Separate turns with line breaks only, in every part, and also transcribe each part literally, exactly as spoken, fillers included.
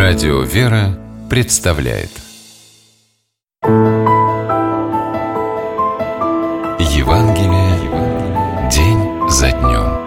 Радио «Вера» представляет Евангелие день за днем.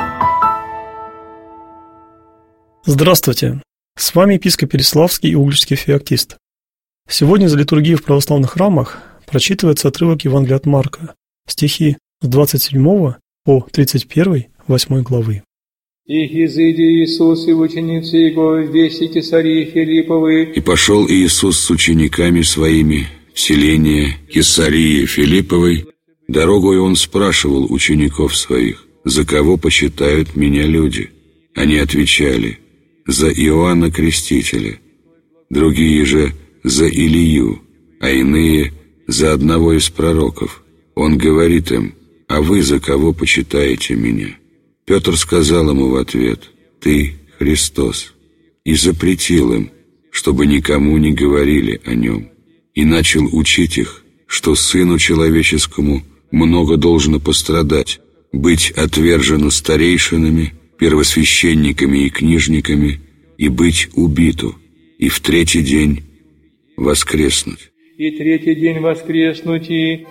Здравствуйте! С вами епископ Переславский и Угличский феоктист. Сегодня за литургией в православных храмах прочитывается отрывок Евангелия от Марка, стихи с двадцать седьмого по тридцать первый восьмой главы.
«И изыди Иисус и ученицы Его в веси Кесарии Филипповой».
И пошел Иисус с учениками своими в селение Кесарии Филипповой. Дорогою он спрашивал учеников своих: «За кого почитают меня люди?» Они отвечали: «За Иоанна Крестителя». Другие же: «За Илию», а иные: «За одного из пророков». Он говорит им: «А вы за кого почитаете меня?» Петр сказал ему в ответ: «Ты Христос», и запретил им, чтобы никому не говорили о нем, и начал учить их, что Сыну Человеческому много должно пострадать, быть отвержену старейшинами, первосвященниками и книжниками, и быть убиту, и в третий день воскреснуть.
И третий день воскреснуть и...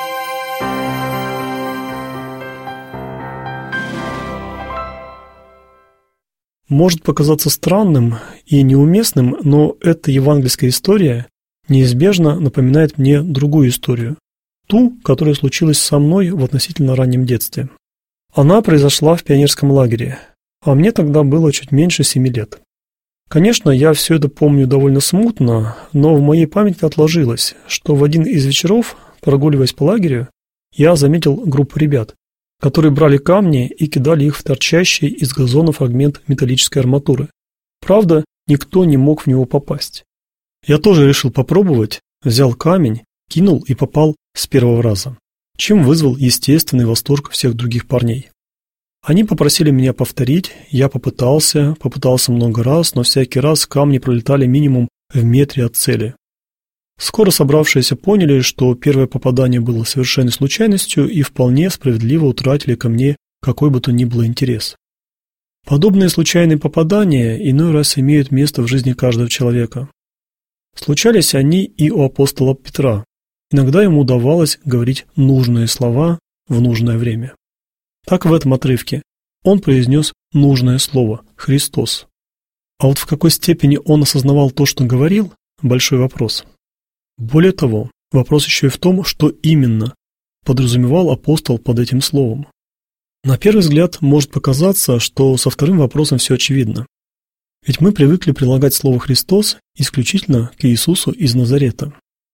Может показаться странным и неуместным, но эта евангельская история неизбежно напоминает мне другую историю, ту, которая случилась со мной в относительно раннем детстве. Она произошла в пионерском лагере, а мне тогда было чуть меньше семи лет. Конечно, я все это помню довольно смутно, но в моей памяти отложилось, что в один из вечеров, прогуливаясь по лагерю, я заметил группу ребят, которые брали камни и кидали их в торчащий из газона фрагмент металлической арматуры. Правда, никто не мог в него попасть. Я тоже решил попробовать, взял камень, кинул и попал с первого раза, чем вызвал естественный восторг всех других парней. Они попросили меня повторить, я попытался, попытался много раз, но всякий раз камни пролетали минимум в метре от цели. Скоро собравшиеся поняли, что первое попадание было совершенной случайностью и вполне справедливо утратили ко мне какой бы то ни было интерес. Подобные случайные попадания иной раз имеют место в жизни каждого человека. Случались они и у апостола Петра. Иногда ему удавалось говорить нужные слова в нужное время. Так в этом отрывке он произнес нужное слово – «Христос». А вот в какой степени он осознавал то, что говорил – большой вопрос. Более того, вопрос еще и в том, что именно подразумевал апостол под этим словом. На первый взгляд может показаться, что со вторым вопросом все очевидно. Ведь мы привыкли прилагать слово «Христос» исключительно к Иисусу из Назарета.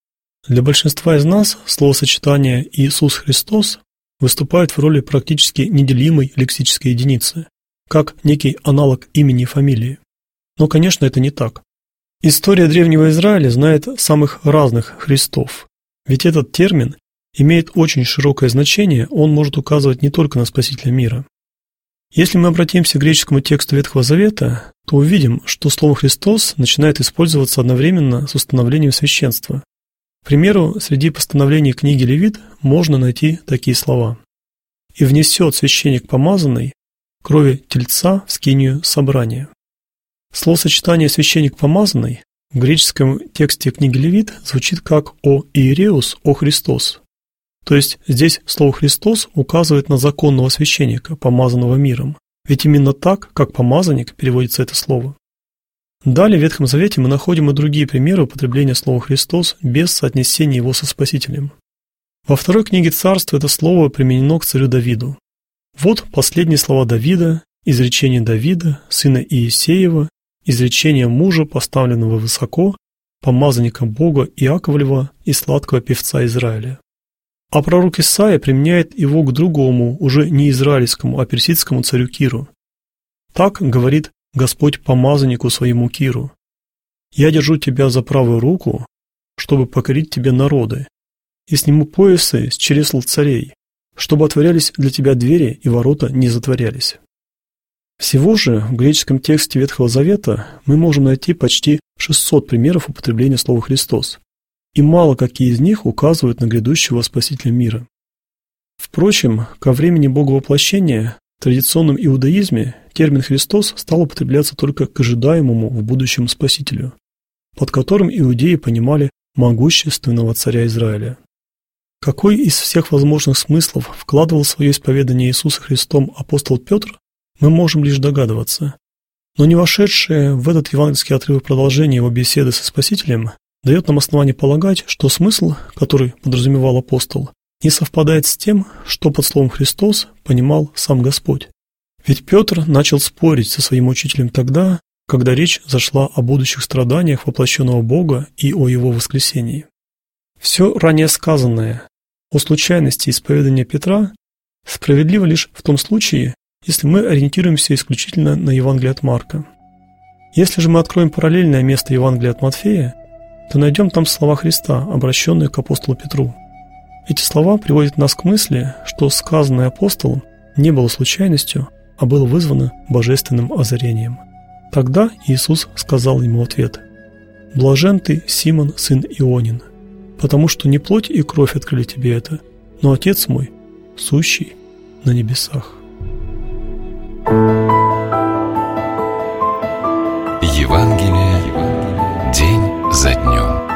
Для большинства из нас словосочетание «Иисус Христос» выступает в роли практически неделимой лексической единицы, как некий аналог имени и фамилии. Но, конечно, это не так. История древнего Израиля знает самых разных Христов, ведь этот термин имеет очень широкое значение, он может указывать не только на Спасителя мира. Если мы обратимся к греческому тексту Ветхого Завета, то увидим, что слово «Христос» начинает использоваться одновременно с установлением священства. К примеру, среди постановлений книги Левит можно найти такие слова: «И внесет священник помазанный крови тельца в скинию собрания». Словосочетание «священник помазанный» в греческом тексте книги Левит звучит как «о Иереус, о Христос». То есть здесь слово «Христос» указывает на законного священника, помазанного миром. Ведь именно так, как помазанник, переводится это слово. Далее в Ветхом Завете мы находим и другие примеры употребления слова «Христос» без соотнесения его со Спасителем. Во второй книге Царств это слово применено к царю Давиду. Вот последние слова Давида, изречение Давида, сына Иисеева, изречение мужа, поставленного высоко, помазанника Бога Иаковлева и сладкого певца Израиля. А пророк Исаия применяет его к другому, уже не израильскому, а персидскому царю Киру. Так говорит Господь помазаннику своему Киру: «Я держу тебя за правую руку, чтобы покорить тебе народы, и сниму поясы с чресл царей, чтобы отворялись для тебя двери и ворота не затворялись». Всего же в греческом тексте Ветхого Завета мы можем найти почти шестьсот примеров употребления слова «Христос», и мало какие из них указывают на грядущего Спасителя мира. Впрочем, ко времени Боговоплощения в традиционном иудаизме термин «Христос» стал употребляться только к ожидаемому в будущем Спасителю, под которым иудеи понимали могущественного царя Израиля. Какой из всех возможных смыслов вкладывал в свое исповедание Иисуса Христом апостол Петр, мы можем лишь догадываться. Но не вошедшее в этот евангельский отрывок продолжение его беседы со Спасителем дает нам основание полагать, что смысл, который подразумевал апостол, не совпадает с тем, что под словом «Христос» понимал сам Господь. Ведь Петр начал спорить со своим учителем тогда, когда речь зашла о будущих страданиях воплощенного Бога и о Его воскресении. Все ранее сказанное о случайности исповедания Петра справедливо лишь в том случае, если мы ориентируемся исключительно на Евангелие от Марка. Если же мы откроем параллельное место Евангелия от Матфея, то найдем там слова Христа, обращенные к апостолу Петру. Эти слова приводят нас к мысли, что сказанное апостолом не было случайностью, а было вызвано божественным озарением. Тогда Иисус сказал ему в ответ: «Блажен ты, Симон, сын Ионин, потому что не плоть и кровь открыли тебе это, но Отец мой, сущий на небесах».
Евангелие день за днем.